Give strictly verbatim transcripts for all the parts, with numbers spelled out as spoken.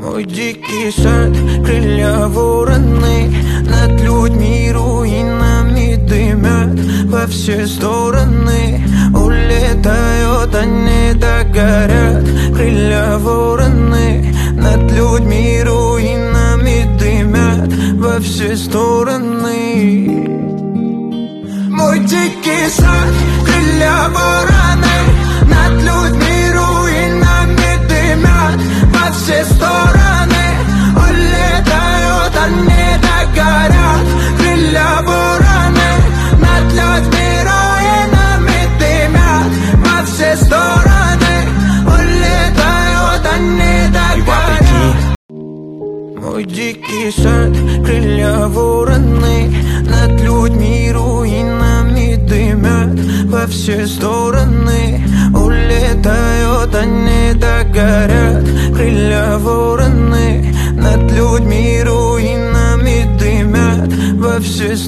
Мой дикий сад, крылья вороны, над людьми руинами дымят во все стороны. Улетают, они догорят. Крылья вороны, над людьми руинами дымят во все стороны. Мой дикий сад, крылья вороны, над людьми руинами дымят во все стороны. Улетают, они догорят. Крылья вороны, над людьми руинами дымят во все стороны. Улетают, они догорят. Мой дикий сад, крылья вороны, над людьми руинами дымят во все стороны. Улетают, они догорят. Крылья вороны, над людьми руинами дымят во все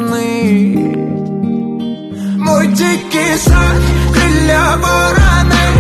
стороны. Мой дикий сад, крылья вороны,